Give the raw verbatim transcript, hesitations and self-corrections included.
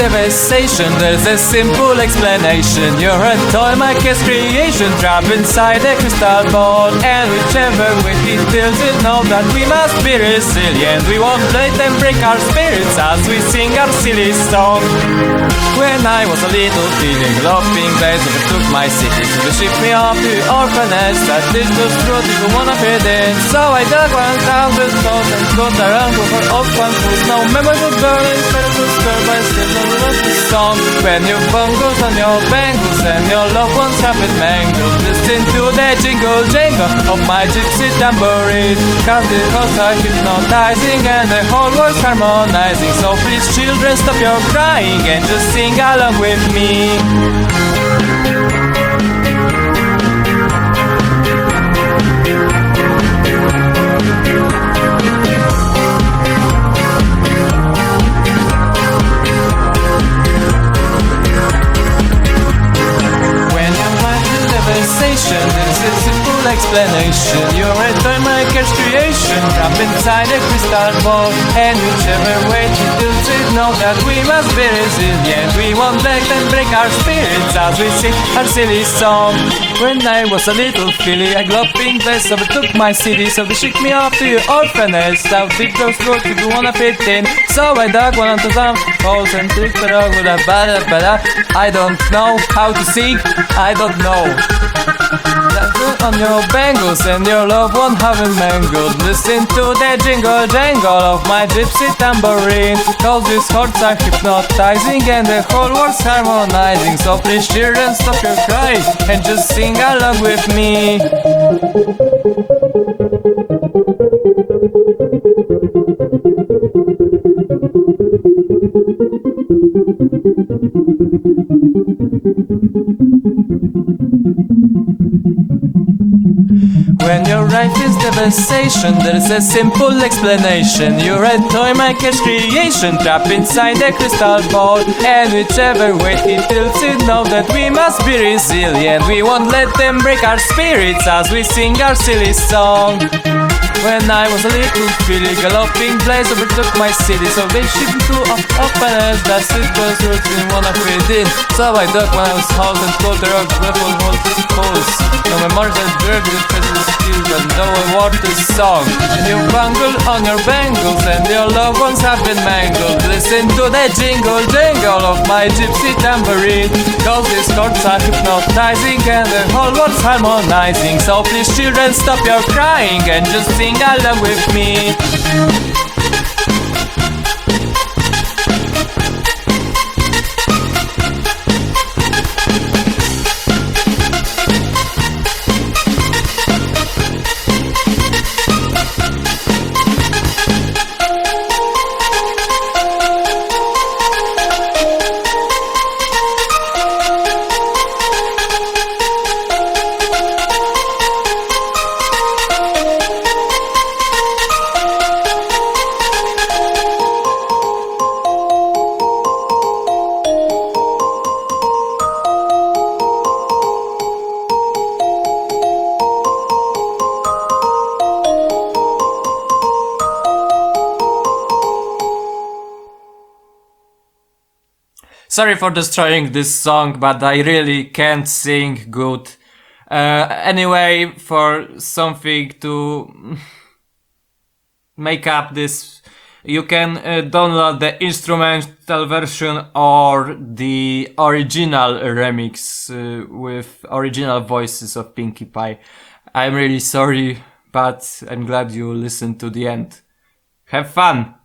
devastation, there's a simple explanation. You're a toy maker's creation, trapped inside a crystal ball. And whichever way he tilts it, know that we must be resilient. We won't let them break our spirits as we sing our silly song. When I was a little feeling, laughing days overtook my city. So they shipped me off to orphanage, that this was true, didn't wanna fit in. So I dug one thousand stones and got around with her old one who's no memories of burning, better to stir by still don't love the song. When your bongos and your bangles and your loved ones have been mangled, listen to the jingle jangle of my gypsy tambourine. Cause the notes are hypnotizing and the whole world's harmonizing. So please children, stop your crying and just sing along with me. There's a simple explanation. You're a toy maker's creation, trapped inside a crystal ball. And whichever way to do it, know that we must be resilient. We won't let them break our spirits as we sing our silly song. When I was a little filly, a galloping beast overtook my city. So they shipped me off to your orphanage. South deep those roads if you wanna fit in. So I dug one onto some holes and tricked it out with a bada bada. I don't know how to sing, I don't know. On your bangles and your loved one haven't mangled. Listen to the jingle jangle of my gypsy tambourine. Cause these chords are hypnotizing and the whole world's harmonizing. So please children, stop your crying and just sing along with me. When your life is devastation, there's a simple explanation. You're a toy maker's creation, trapped inside a crystal ball. And whichever way he tilts it, know that we must be resilient. We won't let them break our spirits as we sing our silly song. When I was a little filly, galloping blaze overtook my city. So they shipped to orphanage, that it was roots didn't wanna fit in. So I dug one of those holes and told the rock weapon hold his pulse. No memories that jerk with prejudice skills, but no award to song. And you bungle on your bangles and your loved ones have been mangled. Listen to the jingle jangle of my gypsy tambourine. Cause these chords are hypnotizing and the whole world's harmonizing. So please children, stop your crying and just sing along with me. Sorry for destroying this song, but I really can't sing good. Uh, anyway, for something to make up this, you can uh, download the instrumental version or the original remix uh, with original voices of Pinkie Pie. I'm really sorry, but I'm glad you listened to the end. Have fun!